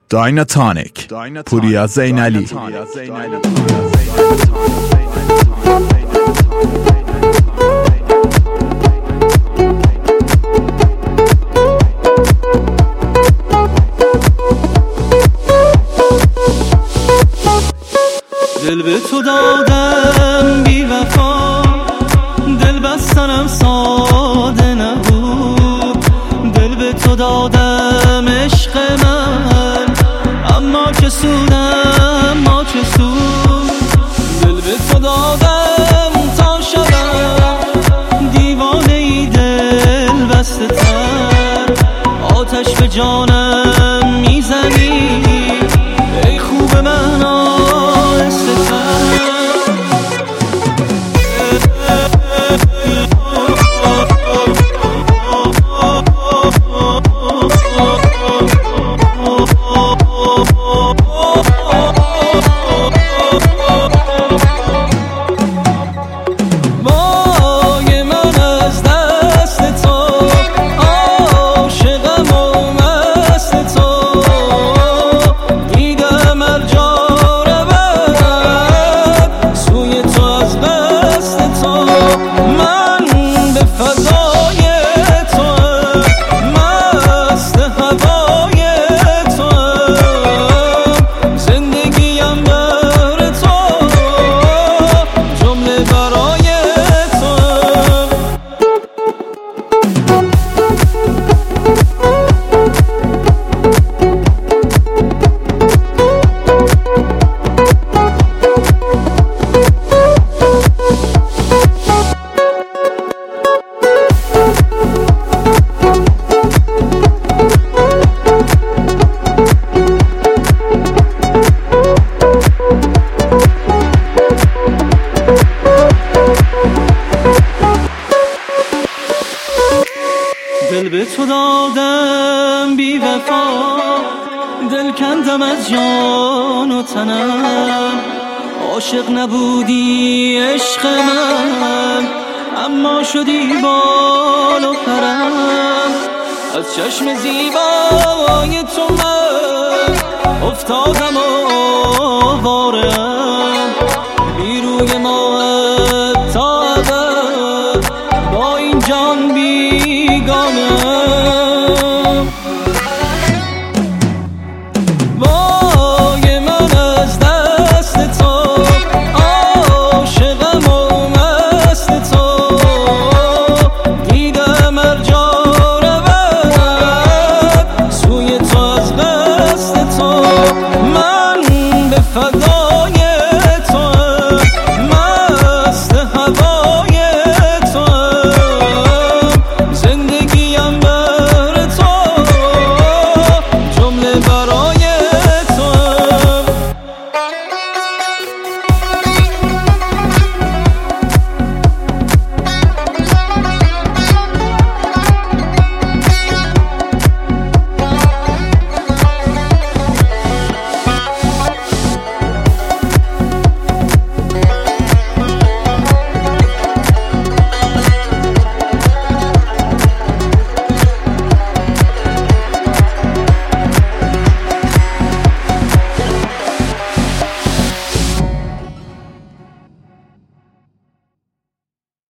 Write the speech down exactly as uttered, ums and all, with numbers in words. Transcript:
دایناتونیک پوریا زینالی. دل به تو دادم بی وفا، دل بستنم ساده نبود. دل به تو دادم عشق من، اما چه سودم ما چه سود. دل به تو دادم تا شدم دیوانه ای دل بسته تر. آتش به جانم میزنی ای خوب من آهسته تر. دل به تو دادم بی وفا، دل کندم از جان و تنم. عاشق نبودی عشق من، اما شدی بال و پرم. از چشم زیبای تو من افتادم و آواره